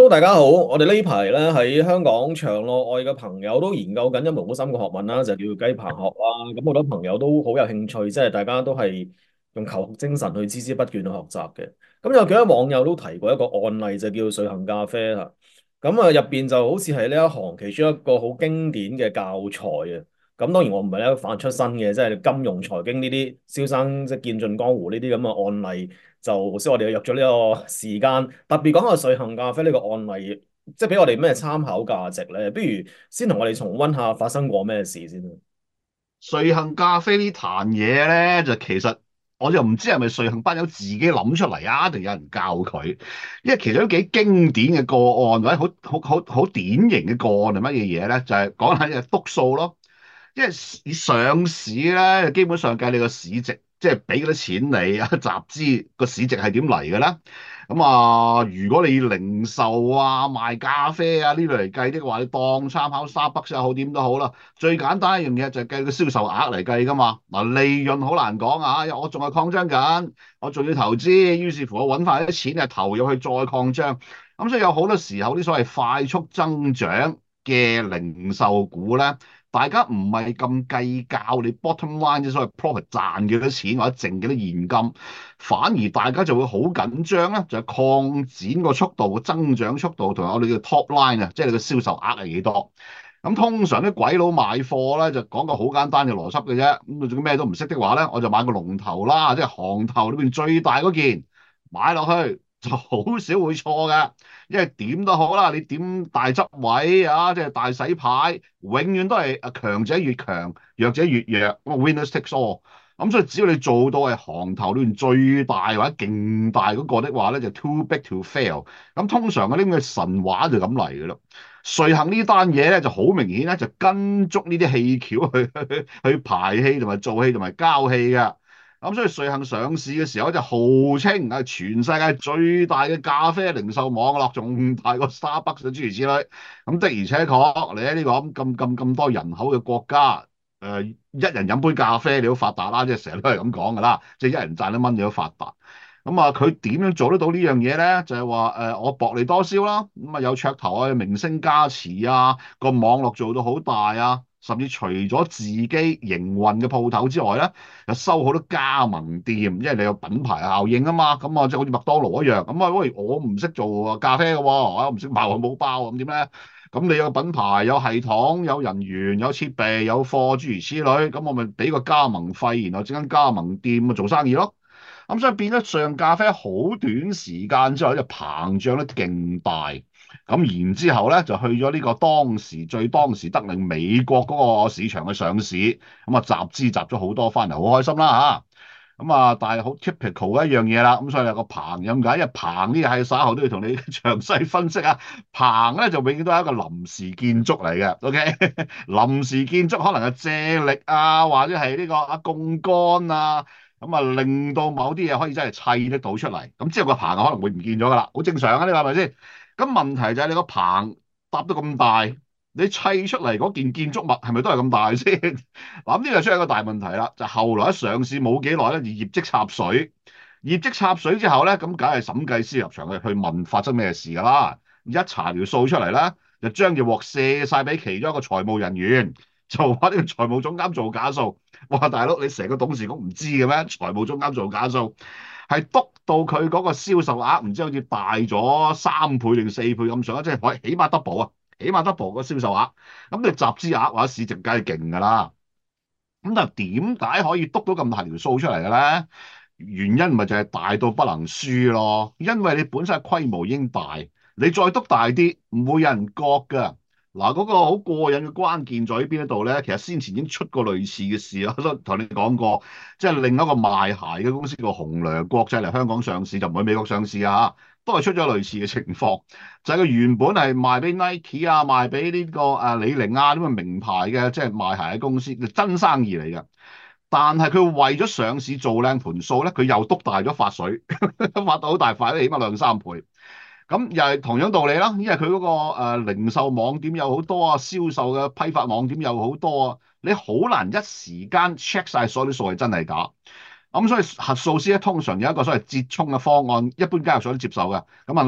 Hello，大家好。我哋呢排咧喺香港場內外嘅朋友都研究緊一門好深嘅學問啦，就叫雞棚學啦。咁好多朋友都好有興趣，即係大家都係用求學精神去孜孜不倦去學習嘅。咁有幾位網友都提過一個案例，就叫瑞幸咖啡啦。咁啊入邊就好似係呢一行其中一個好經典嘅教材啊。咁當然我唔係呢一個範出身嘅，即係金融財經呢啲蕭生即係見盡江湖呢啲咁嘅案例。就所以我哋約咗呢個時間，特別講下瑞幸咖啡呢個案例，即係俾我哋咩參考價值咧？不如先同我哋重溫下發生過咩事先啦。 瑞幸咖啡呢壇嘢咧，就其實我就唔知係咪瑞幸班友自己諗出嚟啊，定有人教佢？因為其實都幾經典嘅個案，或者好典型嘅個案係乜嘢嘢咧？就係講緊嘅篤數咯。因為你上市咧，基本上計你個市值，即係俾嗰啲錢你啊，集資個市值係點嚟嘅咧？咁啊，如果你零售啊、賣咖啡啊呢類嚟計的話，你當參考 Starbucks 又好點都好啦。最簡單一樣嘢就係計個銷售額嚟計噶嘛。嗱，利潤好難講啊，我仲係擴張緊，我仲要投資，於是乎我揾翻啲錢啊投入去再擴張。咁所以有好多時候啲所謂快速增長嘅零售股咧。大家唔係咁計較你 bottom line 即所謂 profit 賺幾多錢或者剩幾多現金，反而大家就會好緊張咧，就係擴展個速度、個增長速度同埋我哋嘅 top line 啊，即係你嘅銷售額係幾多。咁通常啲鬼佬買貨咧就講個好簡單嘅邏輯嘅啫。咁仲咩都唔識的話咧，我就買個龍頭啦，即係行頭裏邊最大嗰件買落去就好少會錯嘅。因為點都好啦，你點大執位啊，即係大洗牌，永遠都係強者越強，弱者越弱。咁啊，winners takes all。咁所以只要你做到係行頭裏邊最大或者勁大嗰個的話咧，就 too big to fail。咁通常嗰啲咁嘅神話就咁嚟嘅咯。瑞幸呢單嘢咧就好明顯咧，就跟足呢啲戲橋去排戲同埋做戲同埋交戲嘅。咁所以瑞幸上市嘅時候就號稱係全世界最大嘅咖啡零售網絡，仲大過 Starbucks 諸如此類。咁的而且確，你喺呢個咁多人口嘅國家，一人飲杯咖啡你都發達啦，即係成日都係咁講㗎啦，即係一人賺1蚊你都發達。咁啊，佢點樣做得到呢樣嘢咧？就係話我薄利多銷啦，咁啊有噱頭啊，明星加持啊，個網絡做到好大啊，甚至除咗自己營運嘅鋪頭之外咧，又收好多加盟店，因為你有品牌效應啊嘛。咁啊，即係好似麥當勞一樣。咁啊，喂，我唔識做咖啡嘅喎，我唔識賣漢堡包，咁點咧？咁你有品牌、有系統、有人員、有設備、有貨，諸如此類，咁我咪俾個加盟費，然後整間加盟店咪做生意咯。咁所以變咗上咖啡好短時間之後就膨脹得勁大，咁然之後咧就去咗呢個當時得令美國嗰個市場去上市，咁啊集資集咗好多翻嚟，好開心啦嚇。咁啊，但係好 typical 嘅一樣嘢啦，咁所以有個棚咁解，因為棚呢係稍後都要同你詳細分析啊。棚咧就永遠都係一個臨時建築嚟嘅，OK？臨時建築可能係借力啊，或者係呢個槓桿啊。咁啊，令到某啲嘢可以真係砌得到出嚟，咁之後個棚可能會唔見咗噶啦，好正常啊，呢個係咪先？咁問題就係你個棚搭到咁大，你砌出嚟嗰件建築物係咪都係咁大先？嗱，咁呢個出現一個大問題啦，就後來一上市冇幾耐咧，就業績插水，業績插水之後咧，咁梗係審計師入場去問發生咩事㗎啦，一查條數出嚟咧，就將隻鑊卸晒俾其中一個財務人員，就話呢個財務總監做假數。哇！大佬，你成個董事局唔知嘅咩？財務總監做假數，係督到佢嗰個銷售額唔知好似大咗3倍定4倍咁上下，即係可以起碼 double 啊，起碼 double 個銷售額。咁你集資額或者市值梗係勁㗎啦。咁但係點解可以督到咁大條數出嚟嘅咧？原因咪就係大到不能輸咯，因為你本身規模已經大，你再督大啲，唔會有人覺㗎。嗱，嗰個好過癮嘅關鍵在於邊一度咧？其實先前已經出過類似嘅事啦，都同你講過，即係另一個賣鞋嘅公司叫紅娘國際嚟香港上市，就唔喺美國上市啊，都係出咗類似嘅情況，就係佢原本係賣俾 Nike 啊，賣俾呢個李寧啊呢個名牌嘅即係賣鞋嘅公司，真生意嚟嘅。但係佢為咗上市做靚盤數咧，佢又督大咗發水，發到好大塊，起碼2、3倍。咁又係同樣道理啦，因為佢嗰個零售網點有好多啊，銷售嘅批發網點有好多啊，你好難一時間 check 晒所有啲數係真係假。咁所以核數師咧通常有一個所謂折衷嘅方案，一般交易所都接受嘅。咁啊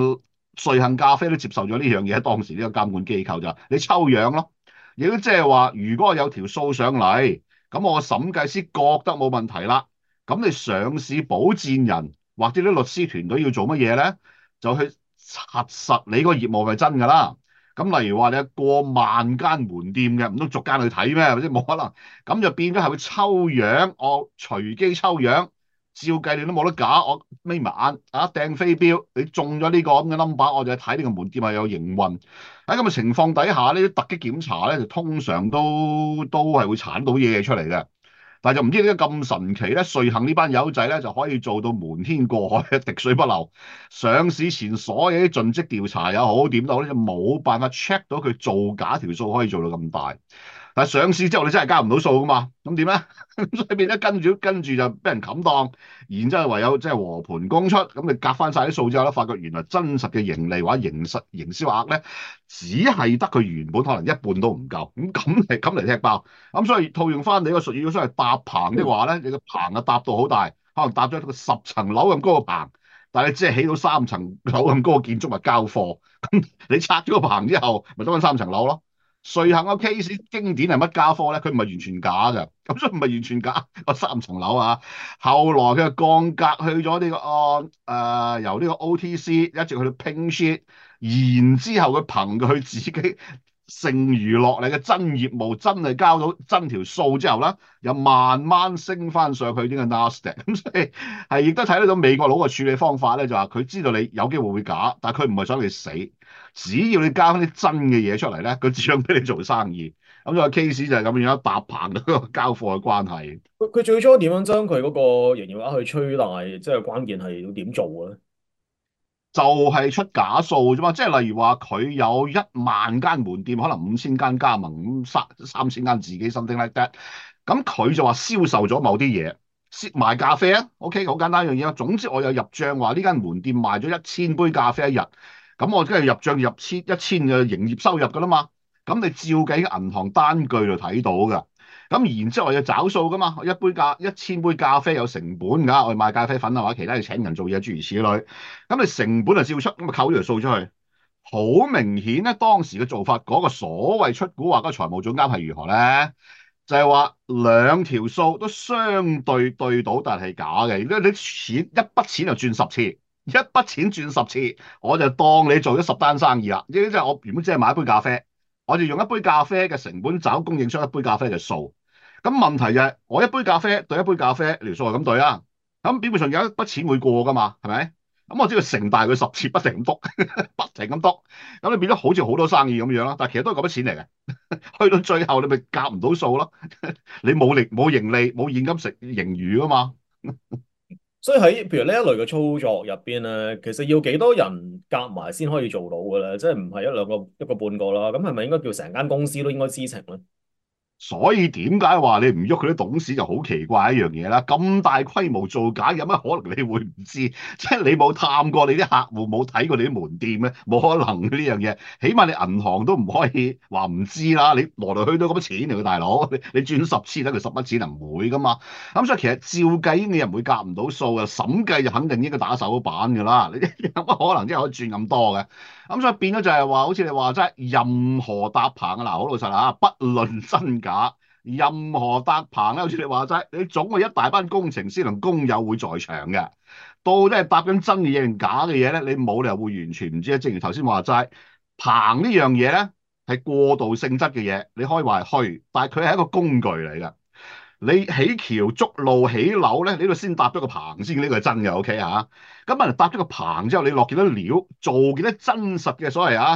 瑞幸咖啡都接受咗呢樣嘢，當時呢個監管機構就話你抽樣咯，亦都即係話，如果我有條數上嚟，咁我審計師覺得冇問題啦，咁你上市保薦人或者啲律師團隊要做乜嘢咧？就去核實你個業務係真㗎啦。咁例如話你有過萬間門店嘅，唔通逐間去睇咩？或者冇可能，咁就變咗係會抽樣，我隨機抽樣。照計你都冇得假，我眯埋眼啊掟飛鏢，你中咗呢個咁嘅 number，我就睇呢個門店係有營運。喺咁嘅情況底下呢啲突擊檢查咧，就通常都係會鏟到嘢出嚟嘅。但係就唔知點解咁神奇咧，瑞幸呢班友仔咧就可以做到瞞天過海，滴水不漏。上市前所有啲盡職調查又好點都好咧，就冇辦法 check 到佢造假條數可以做到咁大。但係上市之後你真係交唔到數噶嘛？咁點咧？所以變咗跟住就俾人冚檔，然之後唯有即係和盤供出，咁你夾翻晒啲數之後咧，發覺原來真實嘅盈利或者營銷額咧，只係得佢原本可能一半都唔夠，咁嚟踢爆。咁所以套用翻你個術語，如果所謂搭棚的話咧，你個棚啊搭到好大，可能搭咗一個10層樓咁高嘅棚，但係你只係起到3層樓咁高嘅建築物交貨，咁你拆咗個棚之後，咪得翻3層樓咯。瑞幸個 case 經典係乜家科咧？佢唔係完全假嘅，咁所以唔係完全假個3層樓啊。後來佢就降格去咗呢個由呢個 OTC 一直去到 Pink Sheet，然之後佢憑佢自己剩餘落嚟嘅真業務，真係交到真條數之後咧，又慢慢升翻上去呢個 Nasdaq。咁所以係亦都睇得到美國佬嘅處理方法咧，就話佢知道你有機會會假，但係佢唔係想你死。只要你交翻啲真嘅嘢出嚟咧，佢只想俾你做生意。咁個 case 就係咁樣搭棚嗰個交貨嘅關係， 佢最初點樣將佢嗰個營業額去吹大？即係關鍵係要點做嘅咧？ 就係出假數啫嘛。即係例如話佢有1萬間門店，可能5000間加盟，咁三千間自己 something like that。咁佢就話銷售咗某啲嘢，賣咖啡啊。OK，好簡單一樣嘢啊。總之我有入帳話呢間門店賣咗1000杯咖啡一日，咁我梗係入帳入一千嘅營業收入噶啦嘛。咁你照計喺銀行單據度睇到㗎。咁然之後我要找數㗎嘛，1000杯咖啡有成本㗎，我哋賣咖啡粉啊或者其他嘢請人做嘢諸如此類。咁你成本就照出，咁咪扣呢條數出去。好明顯咧，當時嘅做法嗰個所謂出蠱惑嗰個財務總監係如何咧？就係話兩條數都相對對到，但係假嘅。如果你錢一筆錢就轉10次，一筆錢轉10次，我就當你做咗10單生意啦。即係我原本只係買一杯咖啡，我就用一杯咖啡嘅成本找供應商一杯咖啡嘅數。咁問題就係我一杯咖啡對一杯咖啡條數係咁對啊。咁表面上有一筆錢會過㗎嘛，係咪？咁我只要乘大佢10次，不停咁督，不停咁督，咁你變咗好似好多生意咁樣咯。但係其實都係嗰筆錢嚟嘅。去到最後你咪夾唔到數咯。你冇利冇盈利冇現金食盈餘啊嘛。 所以喺譬如呢一類嘅操作入邊咧，其實要幾多人夾埋先可以做到嘅咧？即係唔係一兩個一個半個啦？咁係咪應該叫成間公司都應該知情咧？ 所以點解話你唔喐佢啲董事就好奇怪一樣嘢啦？咁大規模造假，有乜可能你會唔知？即係你冇探過你啲客戶，冇睇過你啲門店咩？冇可能呢樣嘢。起碼你銀行都唔可以話唔知啦。你來來去去咁多錢嚟嘅大佬，你轉10次得佢10筆錢，唔會噶嘛。咁所以其實照計你又唔會夾唔到數嘅，審計就肯定應該打手板㗎啦。你有乜可能真係可以轉咁多嘅？咁所以變咗就係話，好似你話齋，任何搭棚啊，嗱好老實啦，不論真假，任何搭棚咧，好似你話齋，你總會一大班工程師同工友會在場嘅。到底係搭緊真嘅嘢定假嘅嘢咧？你冇理由會完全唔知啊。正如頭先話齋，棚呢樣嘢咧係過渡性質嘅嘢，你可以話係虛，但係佢係一個工具嚟㗎。你起橋、築路、起樓咧，呢度先搭咗個棚先，呢個係真嘅，OK 嚇。咁搭咗個棚之後，你落幾多料，做幾多真實嘅所謂啊，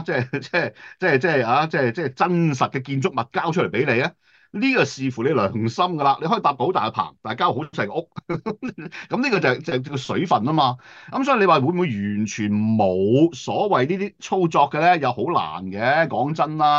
即係真實嘅建築物交出嚟俾你啊？呢個視乎你良心㗎啦。你可以搭好大嘅棚，但係交好細個屋，咁呢個就係個水分啊嘛。咁所以你話會唔會完全冇所謂呢啲操作嘅咧？又好難嘅，講真啦。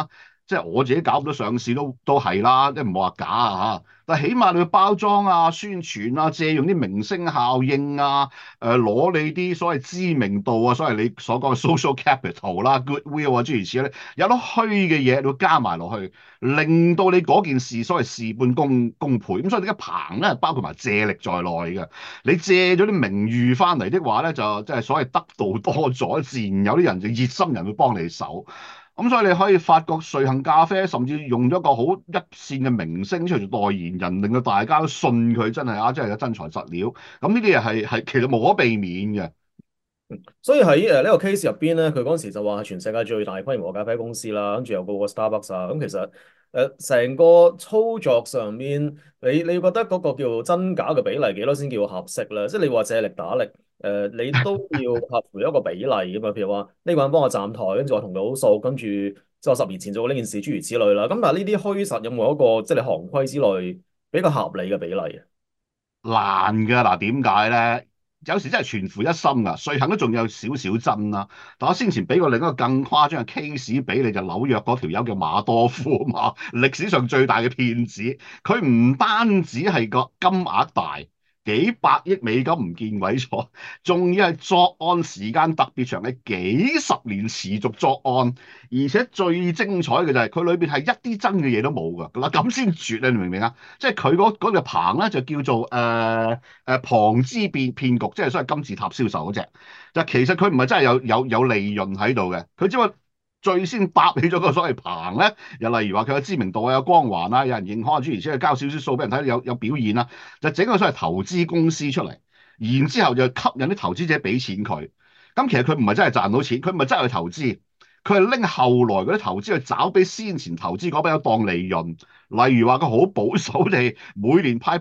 即係我自己搞咁多上市都係啦，即係唔好話假啊嚇。但係起碼你要包裝啊、宣傳啊、借用啲明星效應啊、攞你啲所謂知名度啊、所謂你所講嘅 social capital 啦、goodwill 啊諸如此類，有得虛嘅嘢你要加埋落去，令到你嗰件事所謂事半功倍。咁所以呢一棚咧包括埋借力在內嘅。你借咗啲名譽翻嚟的話咧，就即係所謂得道多咗，自然有啲人就熱心人會幫你手。咁所以你可以發覺瑞幸咖啡甚至用咗個好一線嘅明星出嚟做代言人，令到大家都信佢真係啊，真係有真材實料。咁呢啲嘢係其實無可避免嘅。 所以喺呢個 case 入邊咧，佢嗰陣時就話係全世界最大規模嘅咖啡公司啦，跟住又告過 Starbucks 啊。咁其實成個操作上面，你覺得嗰個叫真假嘅比例幾多先叫合適咧？即係你話借力打力，你都要合乎一個比例㗎嘛。譬如話呢個人幫我站台，跟住我同佢好熟，跟住即係我10年前做過呢件事，諸如此類啦。咁但係呢啲虛實有冇一個即係你行規之內比較合理嘅比例啊？ 難㗎嗱，點解咧？有時真係全乎一心㗎，瑞幸都仲有少少真啦。但我先前俾過另一個更誇張嘅 case 俾你，就紐約嗰條友叫馬多夫嘛，歷史上最大嘅騙子。佢唔單止係個金額大，幾百億美金唔見鬼咗，仲要係作案時間特別長嘅幾十年持續作案，而且最精彩嘅就係佢裏邊係一啲真嘅嘢都冇㗎。嗱咁先絕啊！你明唔明啊？即係佢嗰個棚咧就叫做旁支騙局，即係所謂金字塔銷售嗰隻。就其實佢唔係真係有利潤喺度嘅，佢只不過最先搭起咗個所謂棚咧，又例如話佢有知名度啊、有光環啊、有人認可啊，諸如此類，交少少數俾人睇，有表現啊，就整個所謂投資公司出嚟，然之後就吸引啲投資者俾錢佢。咁其實佢唔係真係賺到錢，佢唔係真係去投資。佢係拎後來嗰啲投資去找俾先前投資嗰筆有當利潤，例如話佢好保守地每年派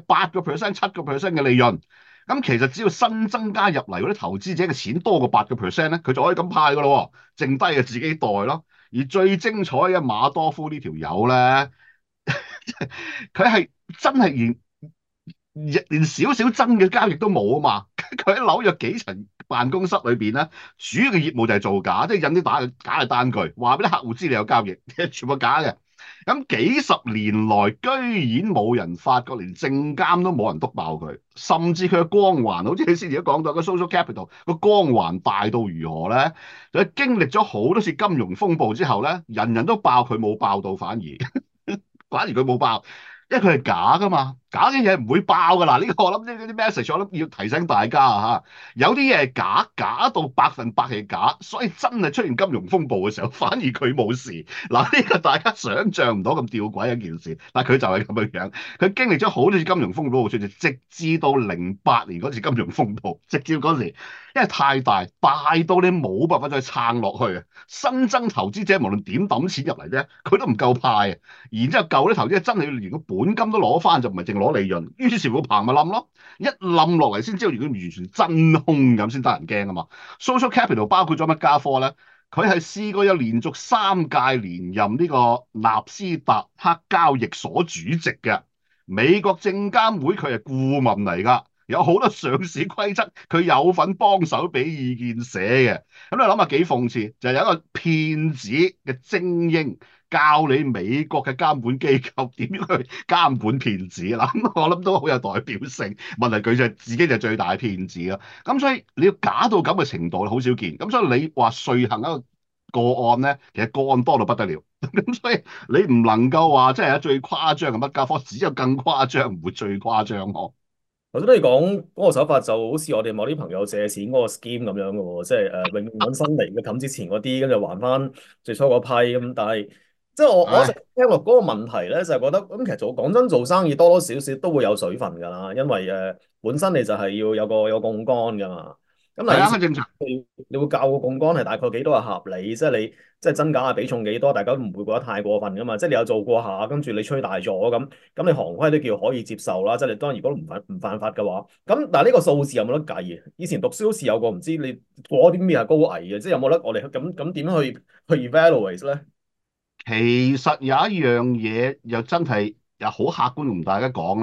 8%、7%嘅利潤，咁其實只要新增加入嚟嗰啲投資者嘅錢多過8%咧，佢就可以咁派噶咯，剩低嘅自己袋咯。而最精彩嘅馬多夫呢條友咧，佢係真係連少少真嘅交易都冇啊嘛！佢喺紐約幾層辦公室裏邊咧，主要嘅業務就係造假，即係印啲假嘅單據，話俾啲客戶知你有交易，全部假嘅。咁幾十年來，居然冇人發覺，連證監都冇人督爆佢，甚至佢嘅光環，好似你先前都講到個 social capital 個光環大到如何咧？佢經歷咗好多次金融風暴之後咧，人人都爆，佢冇爆到，反而佢冇爆。因為佢係假噶嘛，假嘅嘢唔會爆噶啦。呢個我諗呢啲 message 我諗要提醒大家啊嚇，有啲嘢係假，假到100%係假，所以真係出現金融風暴嘅時候，反而佢冇事。嗱，呢個大家想象唔到咁吊詭一件事，但係佢就係咁樣樣。佢經歷咗好多次金融風暴出現，直至到08年嗰次金融風暴，直至嗰時，因為太大，大到你冇辦法再撐落去啊！新增投資者無論點抌錢入嚟啫，佢都唔夠派啊！然之後舊啲投資者真係要連個本金都攞翻，就唔係淨攞利潤。於是乎棚咪冧咯，一冧落嚟先知道如果完全真空咁先得人驚啊嘛。Social Capital 包括咗乜家科咧？佢係試過有連續3屆連任呢個納斯達克交易所主席嘅，美國證監會佢係顧問嚟㗎。有好多上市規則，佢有份幫手俾意見寫嘅。咁你諗下幾諷刺，就係有一個騙子嘅精英教你美國嘅監管機構點樣去監管騙子啦。咁我諗都好有代表性。問題佢就係自己就係最大嘅騙子啦。咁所以你要假到咁嘅程度，好少見。咁所以你話瑞幸一個個案咧，其實個案多到不得了。咁所以你唔能夠話即係最誇張嘅乜家科，只有更誇張，唔會最誇張咯。 頭先你講嗰個手法就好似我哋某啲朋友借錢嗰個 scheme 咁樣嘅喎，即係永遠揾新嚟嘅冚之前嗰啲，跟住還翻最初嗰批咁。但係即係我一直唉， 聽落嗰個問題咧，就係覺得咁其實講真做生意多多少少都會有水分㗎啦，因為本身你就係要有槓桿㗎嘛。咁但係啊， 係以前正常。 你會教個槓桿係大概幾多係合理，即係你即係真假嘅比重幾多，大家都唔會覺得太過分㗎嘛。即係你有做過下，跟住你吹大咗咁你行規都叫可以接受啦，即係你當然如果唔犯法嘅話，咁但係呢個數字有冇得計嘅？以前讀書好似有個唔知你過啲咩係高危嘅，即係有冇得我哋咁點去 evaluate 咧？ 其實有一樣嘢又真係又好客觀同大家講咧，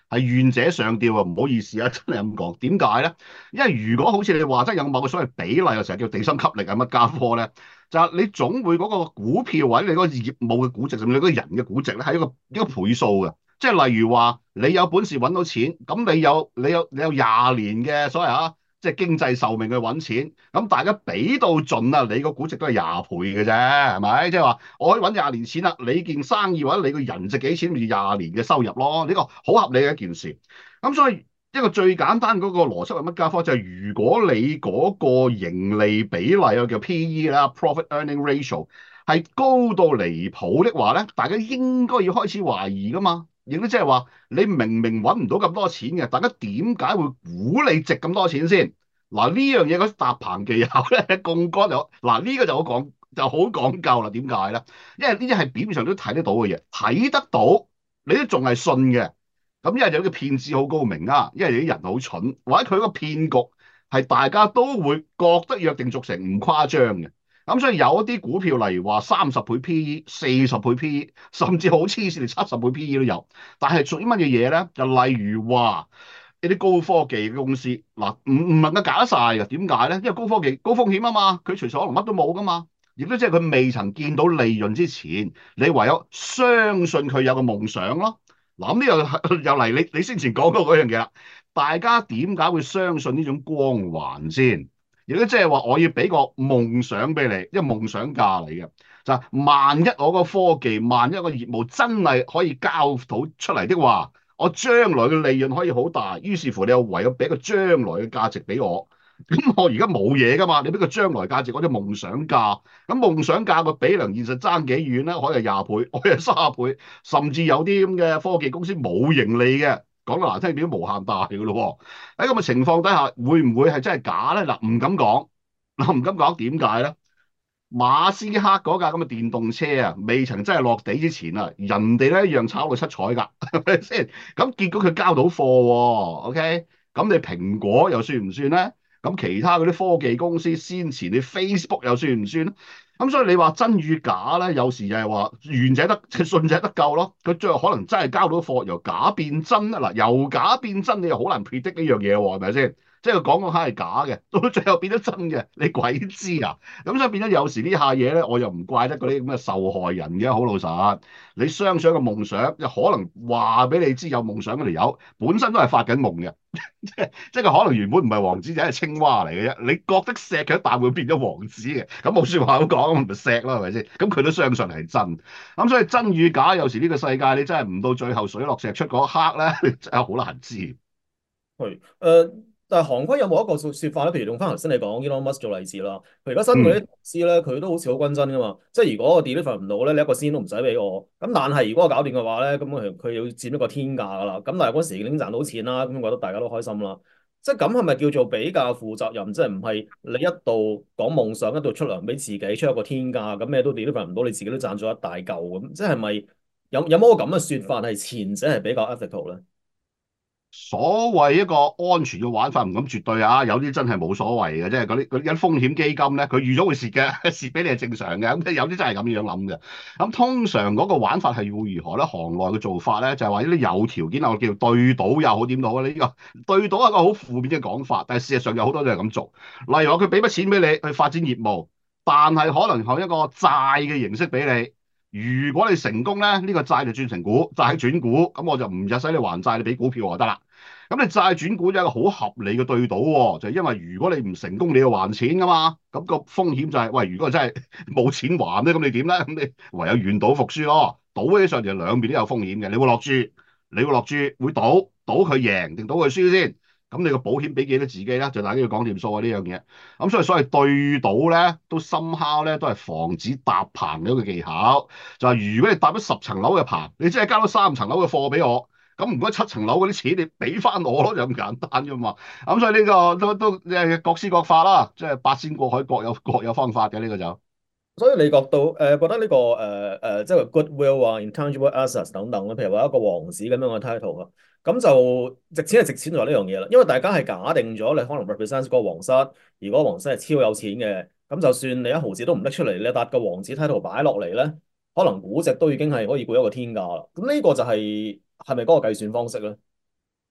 係願者上釣啊！唔好意思啊，真係咁講。點解咧？因為如果好似你話真係有某個所謂比例啊，成日叫地心吸力啊乜家科咧，就係你總會嗰個股票或者你嗰個業務嘅估值，甚至你嗰個人嘅估值咧，係一個倍數嘅。即係例如話，你有本事揾到錢，咁你有廿年嘅所謂即係經濟壽命去揾錢，咁大家俾到盡啊，你個估值都係廿倍嘅啫，係咪？即係話我可以揾廿年錢啦，你件生意或者你個人值幾錢，咪廿年嘅收入咯，呢個好合理嘅一件事。咁所以一個最簡單嗰個邏輯係乜家科？就係如果你嗰個盈利比例啊叫 PE 啦，Profit Earning Ratio 係高到離譜的話咧，大家應該要開始懷疑噶嘛。亦都即係話，你明明揾唔到咁多錢嘅，大家點解會估你值咁多錢先？嗱，呢樣嘢嗰啲搭棚技巧咧，槓桿就嗱呢個就好講究啦。點解咧？因為呢啲係表面上都睇得到嘅嘢，睇得到你都仲係信嘅。咁因為有啲騙子好高明啊，因為啲人好蠢，或者佢個騙局係大家都會覺得約定俗成，唔誇張嘅。咁所以有一啲股票，例如話30倍 PE、40倍 PE，甚至好黐線，70倍 PE 都有。但係屬於乜嘢嘢咧？就例如話一啲高科技嘅公司，嗱唔能夠搞得晒嘅。點解咧？因為高科技高風險啊嘛，佢隨時可能乜都冇噶嘛。亦都即係佢未曾見到利潤之前，你唯有相信佢有個夢想咯。嗱咁呢個又嚟你先前講過嗰樣嘢啦。大家點解會相信呢種光環先？亦都即係話，我要俾個夢想俾你，因為夢想價嚟嘅就係萬一我個科技，萬一個業務真係可以交到出嚟的話，我將來嘅利潤可以好大。於是乎，你又唯有俾個將來嘅價值俾我。咁我而家冇嘢噶嘛，你俾個將來價值，我啲夢想價。咁夢想價個比量現實爭幾遠咧？可以係20倍，可以係30倍，甚至有啲咁嘅科技公司冇盈利嘅。講得難聽點，無限大嘅咯喎！喺咁嘅情況底下，會唔會係真係假咧？嗱，唔敢講，嗱唔敢講，點解咧？馬斯克嗰架咁嘅電動車啊，未曾真係落地之前啊，人哋咧一樣炒到七彩㗎，係咪先？咁結果佢交到貨喎，OK？咁你蘋果又算唔算咧？咁其他嗰啲科技公司先前你 Facebook 又算唔算咧？咁所以你話真與假咧，有時又係話願者得，信者得救咯。佢最後可能真係交到貨，由假變真啊！嗱，由假變真，你又好難 predict 呢樣嘢喎，係咪先？即係佢講下係假嘅，到最後變咗真嘅，你鬼知啊？咁所以變咗有時呢下嘢咧，我又唔怪得嗰啲咁嘅受害人嘅，好老實。你相信一個夢想，又可能話俾你知有夢想嗰條友本身都係發緊夢嘅。即係佢可能原本唔係王子，就係青蛙嚟嘅啫。你覺得錫佢一啖會變咗王子嘅，咁冇說話好講，咁咪錫咯，係咪先？咁佢都相信係真。咁所以真與假，有時呢個世界你真係唔到最後水落石出嗰刻咧，你真係好難知。 係但係韓國有冇一個說法咧？譬如用翻頭先你講 Elon Musk 做例子啦，佢而家新嗰啲嗯， 投資咧，佢都好似好均真噶嘛。即係如果我 deliver 唔到咧，你一個仙都唔使俾我。咁但係如果我搞掂嘅話咧，咁佢要佔一個天價噶啦。咁但係嗰時已經賺到錢啦，咁覺得大家都開心啦。即係咁係咪叫做比較負責任？即係唔係你一度講夢想，一度出糧俾自己，出一個天價，咁咩都 deliver 唔到，你自己都賺咗一大嚿咁。即係咪有冇個咁嘅說法係前者係比較 ethical 咧？ 所謂一個安全嘅玩法唔咁絕對啊，有啲真係冇所謂嘅，即係嗰啲風險基金咧，佢預咗會蝕嘅，蝕俾你係正常嘅。咁有啲真係咁樣諗嘅。咁通常嗰個玩法係會如何咧？行內嘅做法咧，就係話呢啲有條件啊，我叫對賭又好點都好咧。呢個對賭係一個好負面嘅講法，但係事實上有好多都係咁做。例如話佢俾筆錢俾你去發展業務，但係可能係一個債嘅形式俾你。如果你成功咧，呢個債就轉成股，債轉股，咁我就唔使你還債，你俾股票我就得啦。咁你債轉股就係一個好合理嘅對賭喎，就係因為如果你唔成功，你要還錢噶嘛，咁個風險就係，喂，如果真係冇錢還咧，咁你點咧？咁你唯有願賭服輸咯。賭起上嚟兩邊都有風險嘅，你會落注，會賭佢贏定賭佢輸先。咁你個保險俾幾多自己咧？就大家要講掂數啊呢樣嘢。咁所謂對賭咧，都深敲咧，都係防止搭棚嘅一個技巧。就係如果你搭咗10層樓嘅棚，你只係交咗3層樓嘅貨俾我。咁唔該7層樓嗰啲錢你俾翻我咯，就咁簡單啫嘛。咁所以呢個都各施各法啦，即係八仙過海各有方法嘅呢個就。 所以你覺得呢個即係 goodwill 啊、intangible assets 等等咧，譬如話一個王子咁樣嘅 title 啊，咁就值錢係值錢在呢樣嘢啦。因為大家係假定咗你可能 represent 嗰個皇室，如果皇室係超有錢嘅，咁就算你一毫子都唔拎出嚟，你搭個王子 title 擺落嚟咧，可能估值都已經係可以估一個天價啦。咁呢個就係咪嗰個計算方式咧？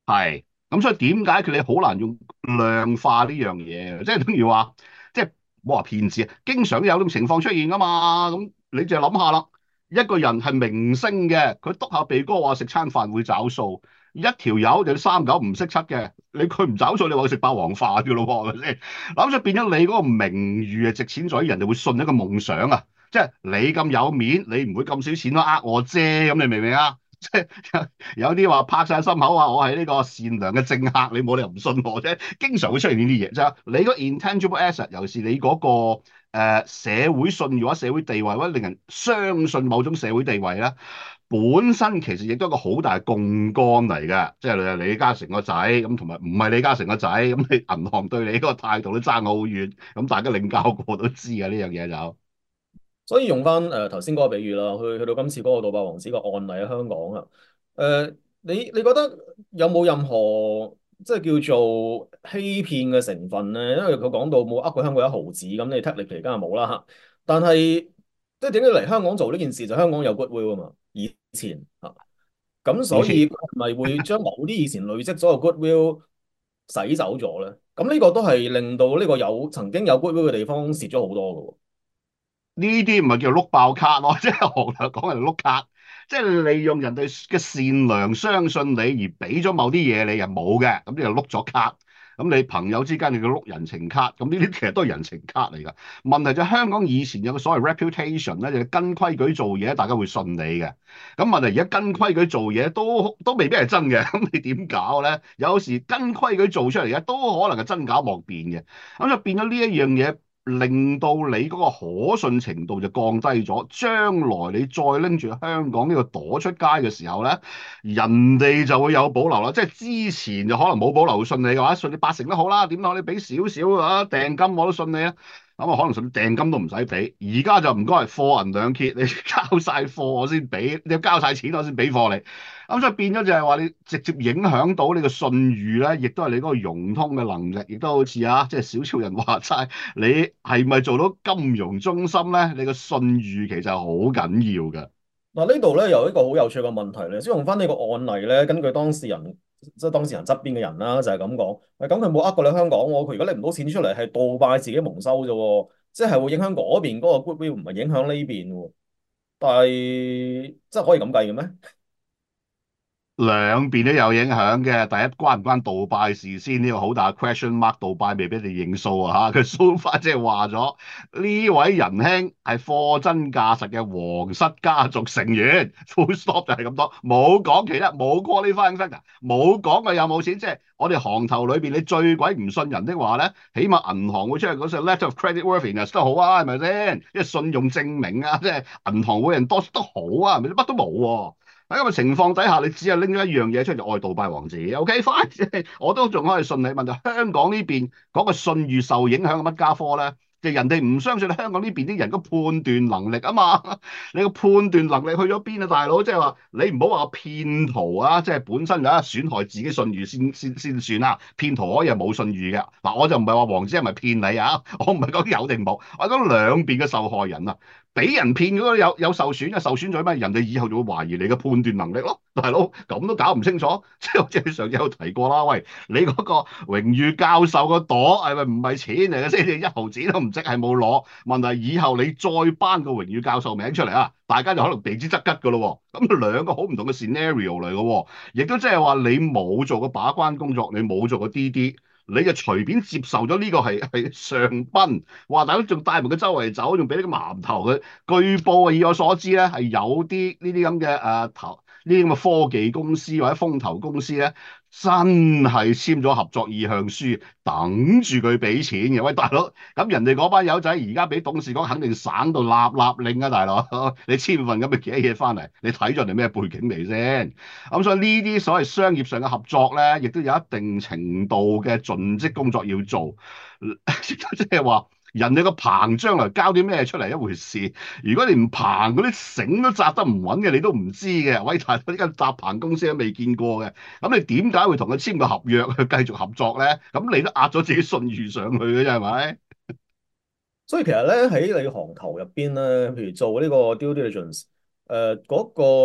係，咁所以點解佢哋好難用量化呢樣嘢？即係等於話，即係冇話騙子啊，經常都有種情況出現噶嘛。咁你就諗下啦，一個人係明星嘅，佢督下鼻哥話食餐飯會找數，一條友就三九唔識七嘅，佢唔找數，你話佢食霸王飯噶咯喎，係咪先？咁就變咗你嗰個名譽係值錢在於人哋會信一個夢想啊，即係你咁有面，你唔會咁少錢都呃我啫，咁你明唔明啊？即係有啲話拍晒心口話我係呢個善良嘅政客，你冇理由唔信我啫。經常會出現呢啲嘢，就係你個 intangible asset，尤其是你嗰個社會信譽或者社會地位，或者令人相信某種社會地位咧，本身其實亦都係一個好大槓桿嚟嘅。即係你係李嘉誠個仔咁，同埋唔係李嘉誠個仔咁，你銀行對你嗰個態度都爭好遠。咁大家領教過都知嘅呢樣嘢就。 所以用翻頭先嗰個比喻啦，去到今次嗰個杜拜王子個案例喺香港啊，你覺得有冇任何即係叫做欺騙嘅成分咧？因為佢講到冇呃過香港一毫子，咁你 technically 期間係冇啦。但係即係點解嚟香港做呢件事就香港有 goodwill 啊嘛？以前嚇，咁以前所以佢係咪會將某啲以前累積咗嘅 goodwill 洗走咗咧？咁呢個都係令到呢個曾經有 goodwill 嘅地方蝕咗好多嘅喎。 呢啲唔係叫碌爆卡咯，即係學嚟講係碌卡，即係利用人哋嘅善良相信你而俾咗某啲嘢你又冇嘅，咁你就碌咗卡。咁你朋友之間你叫碌人情卡，咁呢啲其實都係人情卡嚟㗎。問題就係香港以前有個所謂 reputation 咧，就係跟規矩做嘢，大家會信你嘅。咁問題而家跟規矩做嘢都未必係真嘅，咁你點搞咧？有時跟規矩做出嚟嘅都可能係真假莫辨嘅，咁就變咗呢一樣嘢。令到你嗰個可信程度就降低咗，將來你再拎住香港呢個朵出街嘅時候咧，人哋就會有保留啦。即係之前就可能冇保留信你嘅話，信你八成都好啦，點講你俾少少啊訂金我都信你啊。咁啊，可能甚至訂金都唔使俾。而家就唔該係貨銀兩揭，你交晒貨我先俾，你要交晒錢我先俾貨你。咁所以變咗就係話你直接影響到你個信譽咧，亦都係你嗰個融通嘅能力，亦都好似啊，即係小超人話齋，你係咪做到金融中心咧？你個信譽其實係好緊要嘅。 嗱，呢度咧有一個好有趣嘅問題咧，先用翻呢個案例咧，根據當事人即係當事人側邊嘅人啦，就係咁講。咁佢冇呃過你香港喎，佢如果拎唔到錢出嚟，係杜拜自己蒙羞啫喎，即係會影響嗰邊嗰個 goodwill，唔係影響呢邊喎。但係即係可以咁計嘅咩？ 兩邊都有影響嘅。第一，關唔關杜拜事先？呢個好大 question mark。杜拜未必你認數啊嚇，佢 so far 即係話咗呢位仁兄係貨真價實嘅皇室家族成員，full stop 就係咁多，冇講其他，冇 qualifying factor，冇講佢有冇錢。即係我哋行頭裏邊，你最鬼唔信人的話咧，起碼銀行會出嚟嗰隻 letter of credit worthiness 都好啊，係咪先？因為信用證明啊，即係銀行會人多都好啊，係咪乜都冇喎。喺咁嘅情況底下，你只係拎咗一樣嘢出嚟就愛杜拜王子，OK fine，我都仲可以信你。問題香港呢邊嗰個信譽受影響嘅乜家科咧？就人哋唔相信香港呢邊啲人個判斷能力啊嘛，你個判斷能力去咗邊啊，大佬？即係話你唔好話騙徒啊，即係本身有一損害自己信譽先算啦。騙徒可以係冇信譽嘅。嗱，我就唔係話王子係咪騙你啊，我唔係講有定冇，我係講兩邊嘅受害人啊。俾人騙嗰個有受損嘅，受損咗咩？人哋以後就會懷疑你嘅判斷能力咯，大佬咁都搞唔清楚，即係好似你上次有提過啦。喂，你嗰個榮譽教授個朵係咪唔係錢嚟嘅先？你一毫子都唔值，係冇攞。問題以後你再頒個榮譽教授名出嚟啊，大家就可能避之則吉噶咯。咁兩個好唔同嘅 scenario 嚟嘅，亦都即係話你冇做過把關工作，你冇做過 DD。你就隨便接受咗呢個係上賓，哇！大佬仲帶埋佢周圍走，仲俾呢個饅頭佢。據報啊，以我所知咧，係有啲呢啲咁嘅呢啲咁嘅科技公司或者風投公司咧，真係簽咗合作意向書，等住佢俾錢嘅。喂，大佬，咁人哋嗰班友仔而家俾董事講，肯定省到立立令啊，大佬，你簽份咁嘅幾嘢翻嚟，你睇咗人哋咩背景嚟先？咁所以呢啲所謂商業上嘅合作咧，亦都有一定程度嘅盡職工作要做，即係話。人哋個棚將來交啲咩出嚟一回事，如果你唔棚嗰啲繩都紮得唔穩嘅，你都唔知嘅。喂，大佬，呢間搭棚公司都未見過嘅，咁你點解會同佢簽個合約去繼續合作咧？咁你都壓咗自己信譽上去嘅啫，係咪？ 所以其實咧喺你行頭入邊咧，譬如做呢個 due diligence，嗰個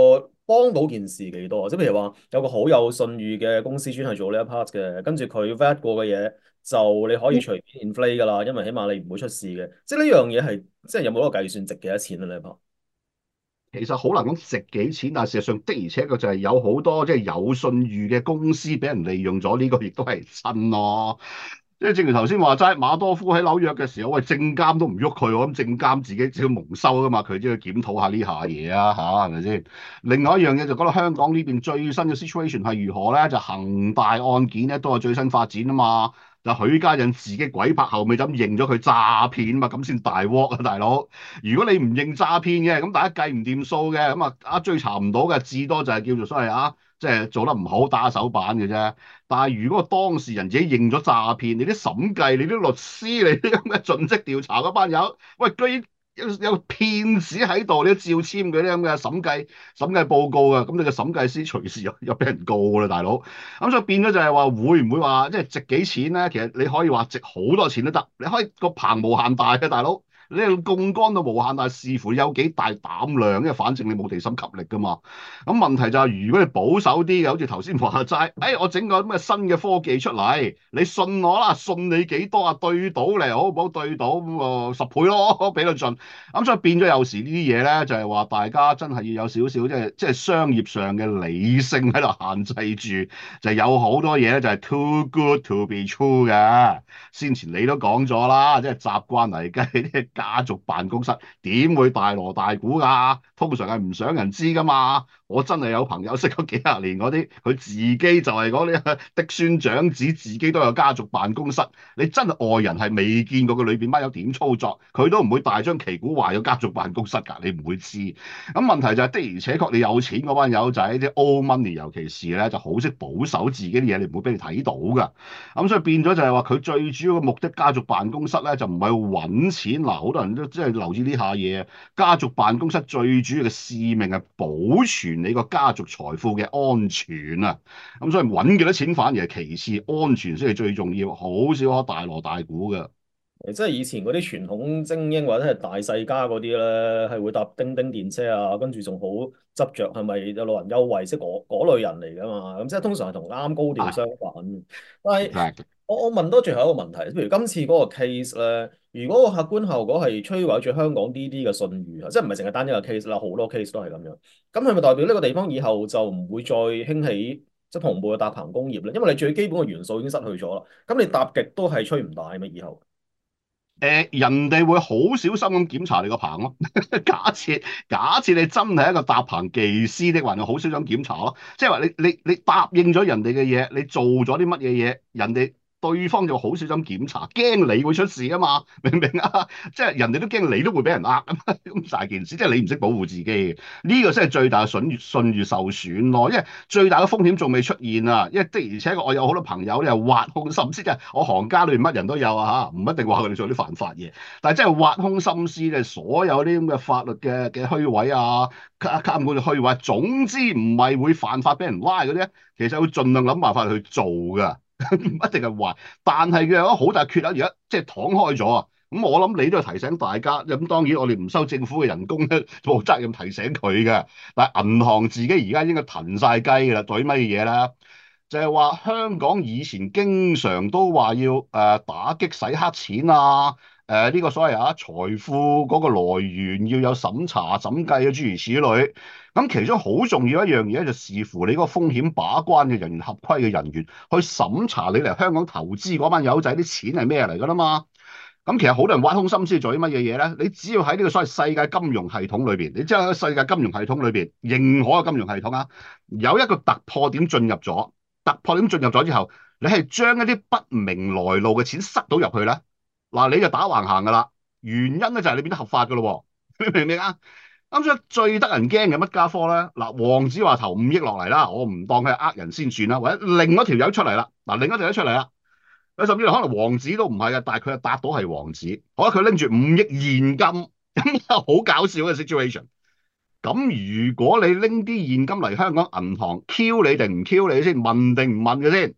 幫到件事幾多啊？即係譬如話有個好有信譽嘅公司專係做呢一 part 嘅，跟住佢 vet 過嘅嘢就你可以隨便 inflate 㗎啦，因為起碼你唔會出事嘅。即係呢樣嘢係即係有冇一個計算值幾多錢啊？呢一 part？ 其實好難講值幾錢，但係事實上的而且確就係有好多即係有信譽嘅公司俾人利用咗，呢個亦都係真咯。即係正如頭先話齋，馬多夫喺紐約嘅時候，喂，證監都唔喐佢，我諗證監自己只要蒙羞噶嘛，佢都要檢討下呢下嘢啊，係咪先？另外一樣嘢就講到香港呢邊最新嘅 situation 係如何咧？就恒大案件咧都有最新發展啊嘛。就許家印自己鬼拍後尾就咁認咗佢詐騙嘛，咁先大鑊啊，大佬！如果你唔認詐騙嘅，咁大家計唔掂數嘅，咁追查唔到嘅，至多就係叫做所謂即係做得唔好打手板嘅啫。但係如果個當事人自己認咗詐騙，你啲審計、你啲律師、你啲咁嘅盡職調查嗰班友，喂，居然有騙子喺度，你都照簽嗰啲咁嘅審計報告嘅，咁你個審計師隨時又俾人告㗎啦，大佬。咁所以變咗就係話，會唔會話即係值幾錢咧？其實你可以話值好多錢都得，你可以個棚無限大嘅，大佬。你槓桿到無限大，視乎有幾大膽量，因為反正你冇地心吸力噶嘛。咁問題就係，如果你保守啲嘅，好似頭先話齋，我整個咁嘅新嘅科技出嚟，你信我啦，信你幾多啊？對到嚟好唔好？對到咁10倍咯，俾到盡。咁所以變咗有時呢啲嘢咧，就係話大家真係要有少少即係商業上嘅理性喺度限制住，就有好多嘢咧就係 too good to be true 嘅。先前你都講咗啦，即係習慣嚟計，啲家族辦公室點會大鑼大鼓㗎？通常係唔想人知㗎嘛。我真係有朋友識咗幾十年嗰啲，佢自己就係講啲嫡孫長子，自己都有家族辦公室。你真係外人係未見過佢裏邊班友點操作，佢都唔會大張旗鼓話有家族辦公室㗎，你唔會知。咁問題就係的而且確，你有錢嗰班友仔，啲 old money 尤其是咧，就好識保守自己啲嘢，你唔會俾你睇到㗎。所以變咗就係話，佢最主要嘅目的，家族辦公室咧就唔係揾錢。嗱，好多人都即係留意呢下嘢。家族辦公室最主要嘅使命係保存你個家族財富嘅安全啊。所以揾幾多錢反而係其次，安全先係最重要。好少可大鑼大鼓嘅。 即係以前嗰啲傳統精英或者係大世家嗰啲咧，係會搭叮叮電車啊，跟住仲好執着係咪有老人優惠，即係嗰類人嚟㗎嘛。咁即係通常係同啱高調係相反。但係 ，exactly。 我問多最後一個問題，譬如今次嗰個 case 咧，如果個客觀效果係摧毀咗香港呢啲嘅信譽啊，即係唔係淨係單一個 case 啦，好多 case 都係咁樣。咁係咪代表呢個地方以後就唔會再興起即係同步嘅搭棚工業咧？因為你最基本嘅元素已經失去咗啦，咁你搭極都係吹唔大咩？以後？ 人哋會好小心咁檢查你個棚咯。假設你真係一個搭棚技師的話，你好小心檢查咯。即係話你答應咗人哋嘅嘢，你做咗啲乜嘢嘢，人哋對方就好小心檢查，驚你會出事啊嘛，明唔明啊？即係人哋都驚你都會俾人呃啊嘛，咁大件事，即係你唔識保護自己嘅，呢個先係最大嘅信譽受損咯。因為最大嘅風險仲未出現啊，因為的而且確我有好多朋友咧挖空心思，即係我行家裏面乜人都有啊嚇，唔一定話佢哋做啲犯法嘢，但係真係挖空心思咧，所有啲咁嘅法律嘅虛位啊，監管嘅虛位，總之唔係會犯法俾人拉嗰啲，其實會盡量諗辦法去做㗎。唔一定係壞，但係佢有一個好大缺口，而家即係敞開咗啊！我諗你都係提醒大家，咁當然我哋唔收政府嘅人工咧，冇責任提醒佢嘅。但係銀行自己而家應該騰晒雞㗎啦，對乜嘢咧？就係話香港以前經常都話要打擊洗黑錢啊，呢個所謂財富嗰個來源要有審查審計嘅諸如此類。咁其中好重要一樣嘢就視乎你嗰個風險把關嘅人員、合規嘅人員去審查你嚟香港投資嗰班友仔啲錢係咩嚟㗎啦嘛。咁其實好多人挖空心思做啲乜嘢嘢咧？你只要喺呢個所謂世界金融系統裏邊，你知喺世界金融系統裏邊認可嘅金融系統啊，有一個突破點進入咗。突破點進入咗之後，你係將一啲不明來路嘅錢塞到入去咧，嗱，你就打橫行噶啦。原因咧就係你變得合法噶咯，你明唔明啊？咁所以最得人驚嘅乜家科咧？嗱，黃子華投5億落嚟啦，我唔當佢係呃人先算啦，或者另一條友出嚟啦，嗱，另一條友出嚟啦，佢甚至可能黃子都唔係嘅，但係佢係答到係黃子，好啦，佢拎住5億現金，咁好搞笑嘅 situation。咁如果你拎啲現金嚟香港銀行，Q 你定唔 Q 你先？問定唔問嘅先？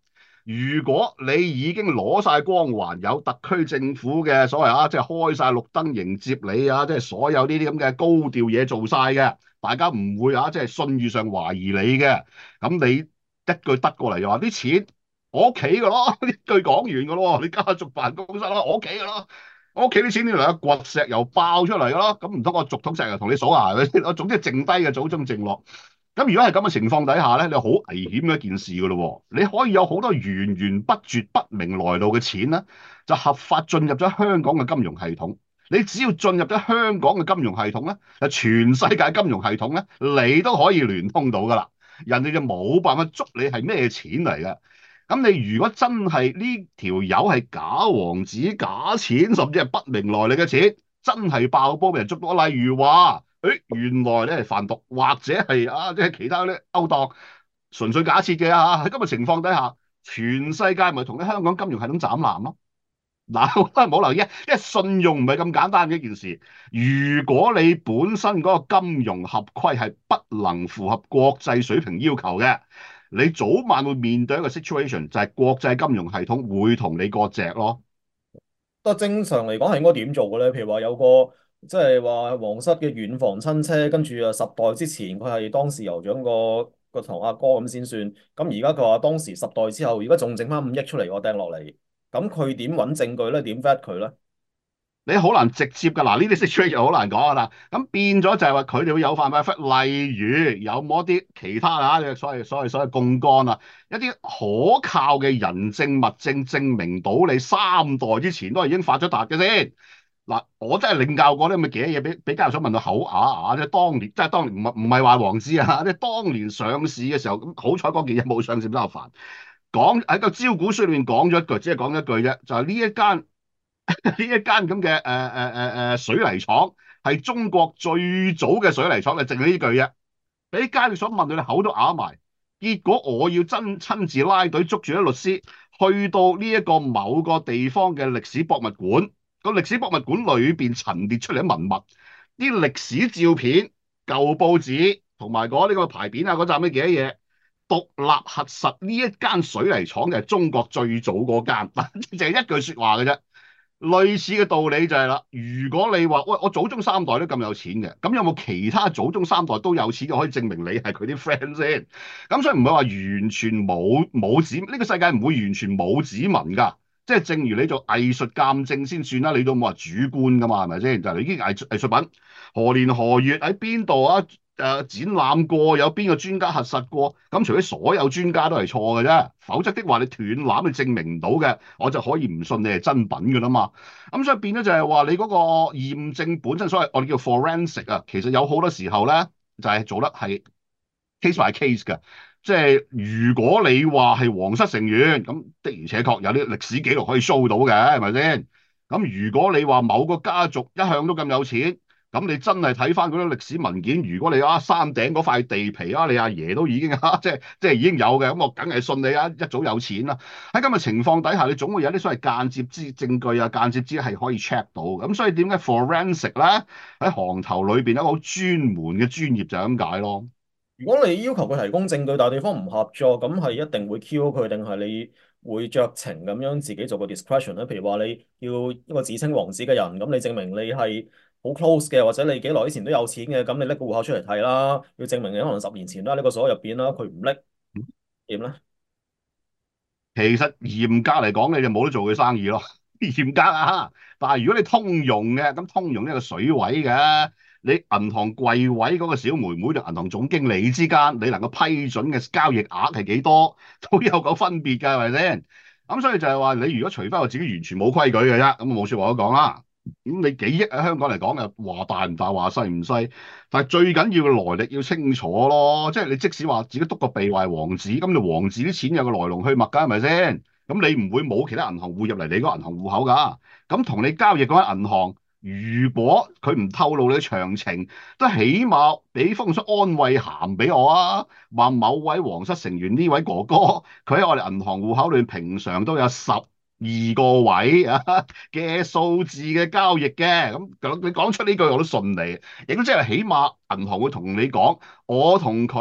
如果你已經攞晒光環，有特區政府嘅所謂啊，即係開晒綠燈迎接你啊，即係所有呢啲咁嘅高調嘢做晒嘅，大家唔會啊，即係信譽上懷疑你嘅，咁你一句得過嚟就話啲錢我屋企嘅咯，呢句講完嘅咯，你家族辦公室咯，我屋企嘅咯，我屋企啲錢點嚟啊？掘石油爆出嚟嘅咯，咁唔通我逐桶石油同你數下係咪先？我總之剩低嘅祖宗剩落。咁如果係咁嘅情況底下咧，你好危險嘅一件事噶咯喎，你可以有好多源源不絕、不明來路嘅錢咧，就合法進入咗香港嘅金融系統。你只要進入咗香港嘅金融系統咧，就全世界金融系統咧，你都可以聯通到噶啦。人哋就冇辦法捉你係咩錢嚟嘅。咁你如果真係呢條友係假王子、假錢，甚至係不明來歷嘅錢，真係爆煲俾人捉到。例如話，原來咧係販毒，或者係啊，即係其他咧勾當，純粹假設嘅啊。喺今日情況底下，全世界咪同啲香港金融系統斬纜咯。嗱，我都係冇留意，因為信用唔係咁簡單嘅一件事。如果你本身嗰個金融合規係不能符合國際水平要求嘅，你早晚會面對一個 situation，就係國際金融系統會同你割席咯。 但正常嚟講係應該點做嘅咧？譬如話有個即係話皇室嘅遠房親戚，跟住啊10代之前佢係當時酋長個堂阿哥咁先算。咁而家佢話當時10代之後，而家仲剩翻5億出嚟，我掟落嚟，咁佢點揾證據咧？點 vet 佢咧？ 你好難直接㗎，嗱呢啲 situation 好難講啊啦。咁變咗就係話佢哋會有犯法，例如有冇一啲其他啊，所謂槓桿啊，一啲可靠嘅人證物證證明到你3代之前都係已經發咗達嘅先。嗱，我真係領教過啲咁嘅嘅嘢，俾家下想問到口啞啞，即係當年唔係話黃之啊，即係當年上市嘅時候，咁好彩嗰件嘢冇上市比較煩。講喺個招股書裏面講咗一句，只係講一句啫，就係呢一間。呢一間咁嘅水泥廠係中國最早嘅水泥廠，就淨係呢句啫。俾街你所問到你口都啞埋。結果我要親自拉隊捉住啲律師，去到呢一個某個地方嘅歷史博物館。個歷史博物館裏邊陳列出嚟嘅文物，啲歷史照片、舊報紙同埋嗰呢個牌匾啊，嗰陣咩幾多嘢，獨立核實呢一間水泥廠嘅係中國最早嗰間，淨係一句說話嘅啫。類似嘅道理就係啦，如果你話喂，我祖宗3代都咁有錢嘅，咁有冇其他祖宗3代都有錢嘅可以證明你係佢啲 friend 先？咁所以唔係話完全冇指，呢個世界唔會完全冇指紋㗎。即係正如你做藝術鑑證先算啦，你都冇話主觀㗎嘛，係咪先？就係你已經藝術品何年何月喺邊度啊？展覽過，有邊個專家核實過？咁除非所有專家都係錯嘅啫，否則的話你斷纜你證明唔到嘅，我就可以唔信你係真品㗎啦嘛。咁所以變咗就係話你嗰個驗證本身，所謂我哋叫 forensic 啊，其實有好多時候咧就係做得係 case by case 嘅。即係如果你話係皇室成員，咁的而且確有啲歷史記錄可以 show 到嘅，係咪先？咁如果你話某個家族一向都咁有錢，咁你真係睇翻嗰啲歷史文件，如果你山頂嗰塊地皮你阿爺都已經即係已經有嘅，咁我梗係信你一早有錢啦。喺咁嘅情況底下，你總會有啲所謂間接之證據啊，間接之係可以 check 到。咁所以點解 forensic 咧喺行頭裏邊一個好專門嘅專業就係咁解咯。 如果你要求佢提供證據，但係對方唔合作，咁係一定會 Q 佢，定係你會酌情咁樣自己做個 discretion 咧？譬如話你要一個自稱王子嘅人，咁你證明你係好 close 嘅，或者你幾耐之前都有錢嘅，咁你拎個戶口出嚟睇啦。要證明你可能10年前都喺呢個所入邊啦，佢唔拎點咧？ 其實嚴格嚟講，你就冇得做佢生意咯。嚴格啊，但係如果你通用嘅，咁通用呢個水位嘅，你銀行櫃位嗰個小妹妹同銀行總經理之間，你能夠批准嘅交易額係幾多，都有個分別㗎，係咪先？咁所以就係話，你如果除非我自己完全冇規矩嘅啫，咁冇説話可講啦。咁你幾億喺香港嚟講又話大唔大，話細唔細，但係最緊要嘅來歷要清楚咯。即係你即使話自己篤個鼻壞王子，咁你王子啲錢有個來龍去脈㗎，係咪先？咁你唔會冇其他銀行戶入嚟你嗰銀行戶口㗎。咁同你交易嗰間銀行，如果佢唔透露你嘅詳情，都起碼俾封信安慰函俾我啊，話某位皇室成員呢位哥哥，佢喺我哋銀行戶口裏平常都有12個位嘅數字嘅交易嘅。咁你講出呢句我都信你，亦都即係起碼銀行會同你講，我同佢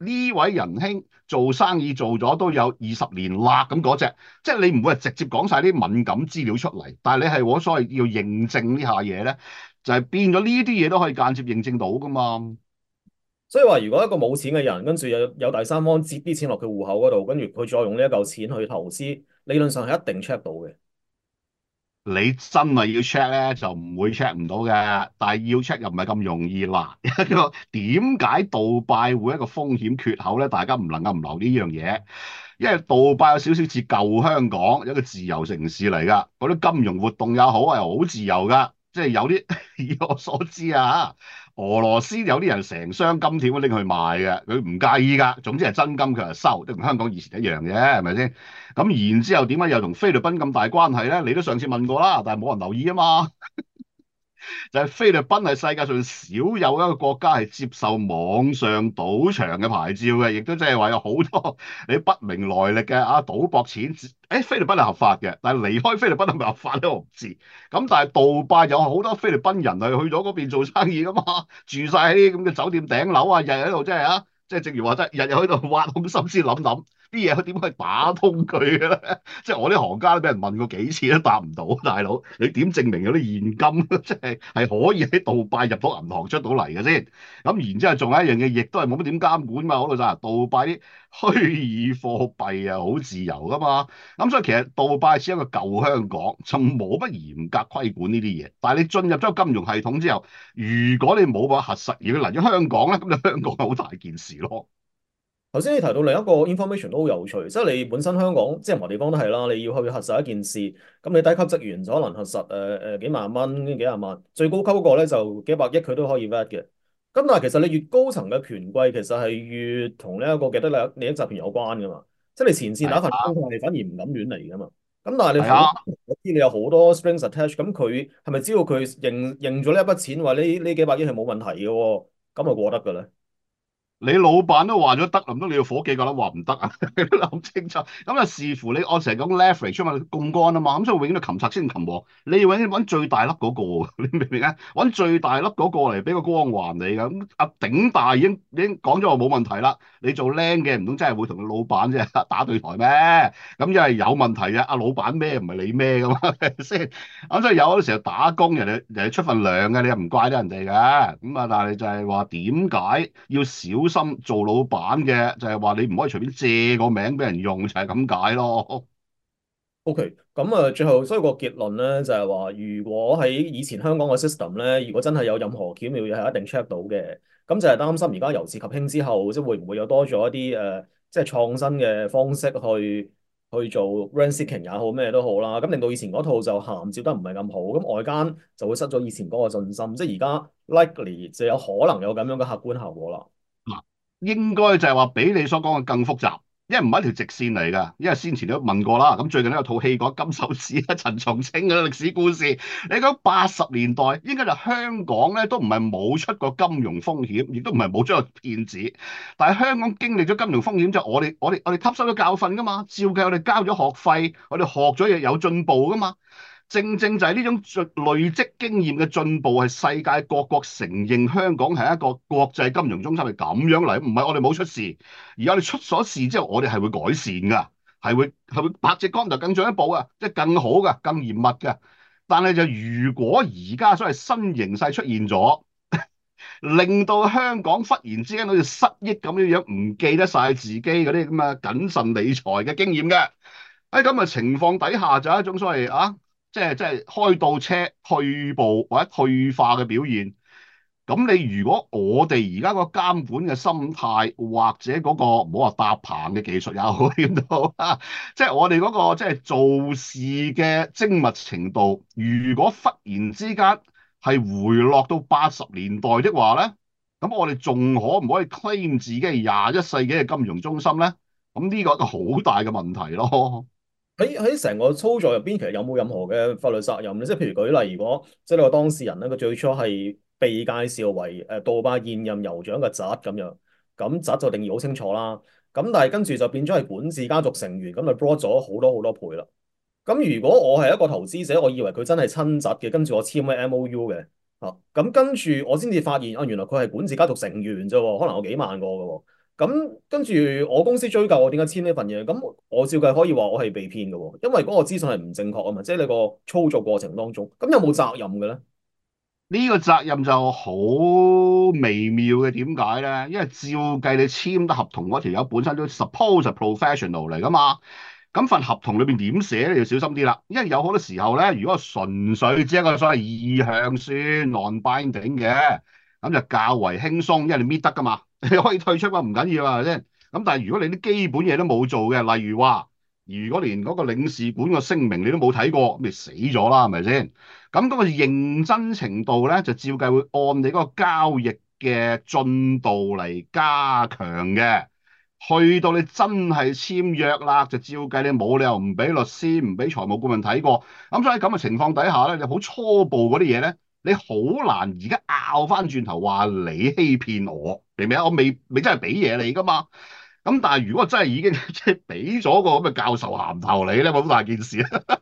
呢位仁兄做生意做咗都有20年啦，咁嗰隻，即係你唔會係直接講晒啲敏感資料出嚟，但係你係我所謂要認證呢下嘢咧，就係變咗呢啲嘢都可以間接認證到噶嘛。 所以話，如果一個冇錢嘅人，跟住有第三方接啲錢落佢戶口嗰度，跟住佢再用呢一嚿錢去投資，理論上係一定 check 到嘅。 你真係要 check 咧，就唔會 check 唔到嘅。但係要 check 又唔係咁容易啦。一個點解杜拜會一個風險缺口咧？大家唔能夠唔留呢樣嘢，因為杜拜有少少似舊香港，一個自由城市嚟㗎。嗰啲金融活動也好係好自由㗎，即係有啲以我所知啊，俄羅斯有啲人成箱金條都拎去賣嘅，佢唔介意㗎。總之係真金佢就收，都同香港以前一樣嘅，係咪先？咁然之後點解又同菲律賓咁大關係咧？你都上次問過啦，但係冇人留意啊嘛。就係菲律賓係世界上少有一個國家係接受網上賭場嘅牌照嘅，亦都即係話有好多你不明來歷嘅賭博錢。菲律賓係合法嘅，但係離開菲律賓係咪合法咧？我唔知。咁但係杜拜有好多菲律賓人係去咗嗰邊做生意噶嘛，住晒喺啲咁嘅酒店頂樓啊，日日喺度即係即係正如話齋，日日喺度挖空心思諗諗啲嘢，佢點去打通佢嘅咧？即係我啲行家都俾人問過幾次都答唔到，大佬你點證明有啲現金即係可以喺杜拜入到銀行出到嚟嘅先？咁然之後仲有一樣嘢，亦都係冇乜點監管嘛，嗰度就係杜拜啲虛擬貨幣啊，好自由噶嘛。咁所以其實杜拜似一個舊香港，就冇乜嚴格規管呢啲嘢。但係你進入咗金融系統之後，如果你冇辦法核實，而佢嚟咗香港咧，咁就香港係好大件事咯。 頭先你提到另一個 information 都好有趣，即係你本身香港即係任何地方都係啦，你要去核實一件事，咁你低級職員就可能核實幾萬蚊、幾廿萬，最高級嗰個咧就幾百億佢都可以 vet 嘅。咁但係其實你越高層嘅權貴，其實係越同呢一個既得利益集團有關噶嘛。即係你前線打份工，佢係反而唔敢亂嚟噶嘛。咁但係你好， 係啊。 我知你有好多 strings attached，咁佢係咪知道佢認咗呢一筆錢，話呢幾百億係冇問題嘅喎？咁就過得嘅咧？ 你老闆都話咗得，唔通你要伙計覺得話唔得啊？你都諗清楚。咁啊，視乎你，我成日講 leverage 啊嘛，槓桿啊嘛，咁所以永遠都擒賊先擒王。你要永遠揾最大粒嗰個，你明唔明啊？揾最大粒嗰個嚟俾個光環你㗎。咁頂大已經講咗話冇問題啦。你做僆嘅唔通真係會同個老闆即係打對台咩？咁因為有問題嘅，阿老闆咩唔係你咩㗎嘛？係咪先？咁所以有嗰時候打工，人哋出份糧嘅，你又唔怪得人哋嘅。咁啊，但係就係話點解要小心做老闆嘅？就係話你唔可以隨便借個名俾人用，就係咁解咯。 O.K. 咁啊，最後所以個結論咧就係話，如果喺以前香港嘅 system 咧，如果真係有任何巧妙嘢係一定 check 到嘅，咁就係擔心而家由治及興之後，即係會唔會有多咗一啲即係創新嘅方式去做 rent seeking 也好，咩都好啦，咁令到以前嗰套就銜接得唔係咁好，咁外間就會失咗以前嗰個信心，即係而家 likely 就有可能有咁樣嘅客觀效果啦。 嗱，應該就係話比你所講嘅更複雜，因為唔係一條直線嚟㗎。因為先前都問過啦，咁最近都有套戲講金手指啊、陳松青嘅歷史故事。你講80年代，應該就香港咧都唔係冇出過金融風險，亦都唔係冇出過騙子。但係香港經歷咗金融風險之後，我哋吸收咗教訓㗎嘛，照計我哋交咗學費，我哋學咗嘢有進步㗎嘛。正正就係呢種累積經驗嘅進步，係世界各國承認香港係一個國際金融中心，係咁樣嚟，唔係我哋冇出事，而我哋出咗事之後，我哋係會改善㗎，係會百隻竿頭更進一步啊，即係更好㗎，更嚴密㗎。但係就如果而家所謂新形勢出現咗，令到香港忽然之間好似失憶咁樣樣，唔記得晒自己嗰啲咁嘅謹慎理財嘅經驗嘅，喺咁嘅情況底下，就係一種所謂即係開倒車退步或者退化嘅表現。咁你如果我哋而家個監管嘅心態，或者嗰個唔好話搭棚嘅技術也好點都好啦，即係我哋嗰個即係做事嘅精密程度，如果忽然之間係回落到80年代的話咧，咁我哋仲可唔可以 claim 自己係21世紀嘅金融中心咧？咁呢個係一個好大嘅問題咯。 喺成個操作入邊，其實有冇任何嘅法律責任咧？即係譬如舉例，如果即係你個當事人咧，佢最初係被介紹為杜拜現任酋長嘅侄咁樣，咁侄就定義好清楚啦。咁但係跟住就變咗係管治家族成員，咁就 broad 咗好多好多倍啦。咁如果我係一個投資者，我以為佢真係親侄嘅，跟住我簽咗 MOU 嘅，咁跟住我先至發現啊，原來佢係管治家族成員啫喎，可能有幾萬個嘅喎。 咁跟住我公司追究我點解簽呢份嘢，咁我照計可以話我係被騙嘅喎，因為嗰個資訊係唔正確啊嘛，即係你個操作過程當中，咁有冇責任嘅咧？ 呢個責任就好微妙嘅，點解咧？因為照計你簽得合同嗰條友本身都 suppose 係 professional 嚟噶嘛，咁份合同裏邊點寫你就小心啲啦。因為有好多時候咧，如果純粹只係一個所謂意向書 non-binding 嘅，咁就較為輕鬆，因為你搣得噶嘛，你可以退出嘛，唔緊要啊，係咪先？咁但係如果你啲基本嘢都冇做嘅，例如話，如果連嗰個領事館個聲明你都冇睇過，咁你死咗啦，係咪先？咁嗰個認真程度咧，就照計會按你嗰個交易嘅進度嚟加強嘅。去到你真係簽約啦，就照計你冇理由唔俾律師、唔俾財務顧問睇過。咁所以喺咁嘅情況底下咧，你好初步嗰啲嘢咧，你好難而家拗翻轉頭話你欺騙我，明唔明啊？我未真係俾嘢你噶嘛。咁但係如果真係已經即係俾咗個咁嘅教授銜頭你咧，冇好大件事啊！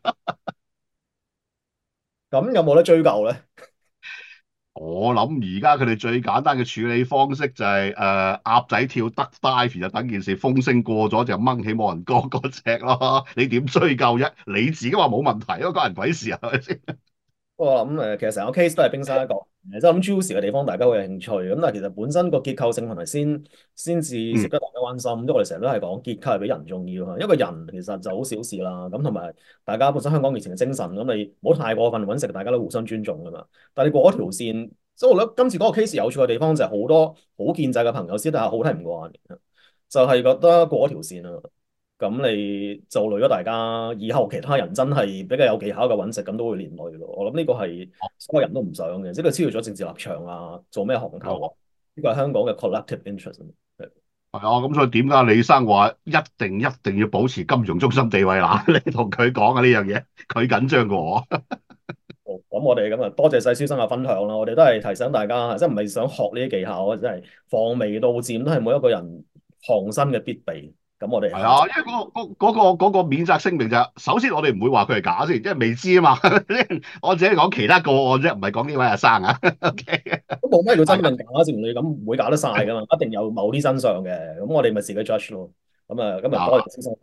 咁有冇得追究咧？ 我諗而家佢哋最簡單嘅處理方式就係鴨仔跳 duck dive 就等件事風聲過咗就掹起冇人過嗰隻咯，你點追究啫？你自己話冇問題，關人鬼事啊？係咪先？ 我諗其實成個 case 都係冰山一角，即係諗 juicy 嘅地方，大家會有興趣。咁但係其實本身個結構性問題先至值嗯， 得大家關心。因為我哋成日都係講結構係比人重要啊。一個人其實就好小事啦。咁同埋大家本身香港以前嘅精神，咁你唔好太過分揾食，大家都互相尊重噶嘛。但係你過咗條線，所以我覺得今次嗰個 case 有趣嘅地方就係好多好建制嘅朋友私底下好睇唔慣嘅，就係覺得過咗條線啦。咁你就累咗大家，以後其他人真係比較有技巧嘅揾食，咁都會連累咯。我諗呢個係所有人都唔想嘅，即係超越咗政治立場啊，做咩行頭啊？呢個係香港嘅 collective interest。 係啊，咁所以點解李生話一定要保持金融中心地位嗱？你同佢講啊呢樣嘢，佢緊張過我。 好，咁我哋咁啊，多謝細書生嘅分享啦。我哋都係提醒大家，即係唔係想學呢啲技巧啊，即係防微杜漸都係每一個人行身嘅必備。咁我哋下集係啊，因為嗰個免責聲明就係首先我哋唔會話佢係假先，因為未知啊嘛。我只係講其他個案啫，唔係講呢位阿生啊。OK， 都冇咩叫真定係假，正如你咁唔會假得晒噶嘛，一定有某啲真相嘅。咁我哋咪自己 judge 咯。咁啊，今日多謝啊先生，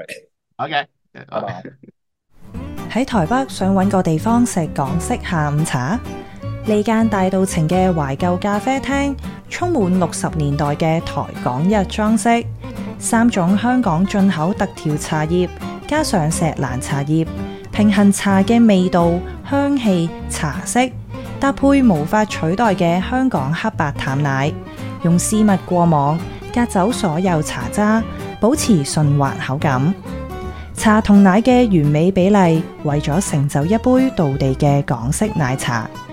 ，OK， 拜拜。 喺台北想揾個地方食港式下午茶，呢間大道情嘅懷舊咖啡廳，充滿60年代嘅台港日裝飾，3種香港進口特調茶葉，加上石蘭茶葉，平衡茶嘅味道、香氣、茶色，搭配無法取代嘅香港黑白淡奶，用絲襪過網，隔走所有茶渣，保持順滑口感。茶同奶嘅完美比例，為咗成就一杯道地嘅港式奶茶。